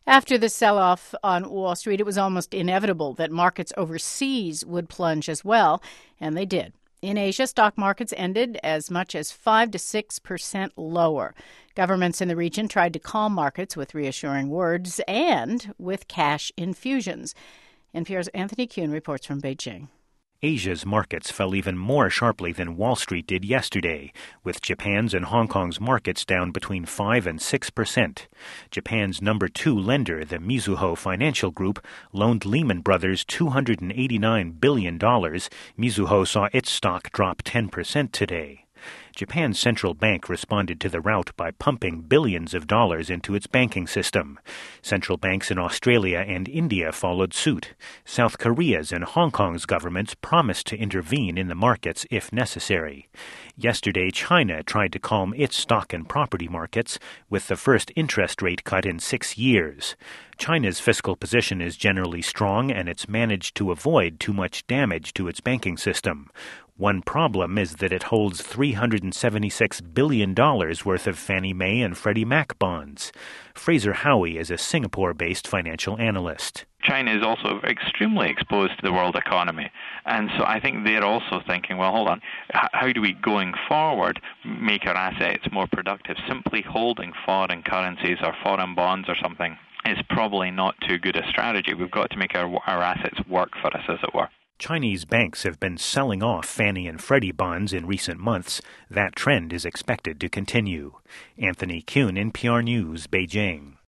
After the sell-off on Wall Street, it was almost inevitable that markets overseas would plunge as well, and they did. In Asia, stock markets ended as much as 5 to 6% lower. Governments in the region tried to calm markets with reassuring words and with cash infusions. NPR's Anthony Kuhn reports from Beijing. Asia's markets fell even more sharply than Wall Street did yesterday, with Japan's and Hong Kong's markets down between 5 and 6%. Japan's number 2 lender, the Mizuho Financial Group, loaned Lehman Brothers $289 billion. Mizuho saw its stock drop 10% today. Japan's central bank responded to the rout by pumping billions of dollars into its banking system. Central banks in Australia and India followed suit. South Korea's and Hong Kong's governments promised to intervene in the markets if necessary. Yesterday, China tried to calm its stock and property markets with the first interest rate cut in 6 years. China's fiscal position is generally strong, and it's managed to avoid too much damage to its banking system. One problem is that it holds $376 billion worth of Fannie Mae and Freddie Mac bonds. Fraser Howey is a Singapore-based financial analyst. China is also extremely exposed to the world economy. And so I think they're also thinking, well, hold on, how do we, going forward, make our assets more productive? Simply holding foreign currencies or foreign bonds or something is probably not too good a strategy. We've got to make our assets work for us, as it were. Chinese banks have been selling off Fannie and Freddie bonds in recent months. That trend is expected to continue. Anthony Kuhn, NPR News, Beijing.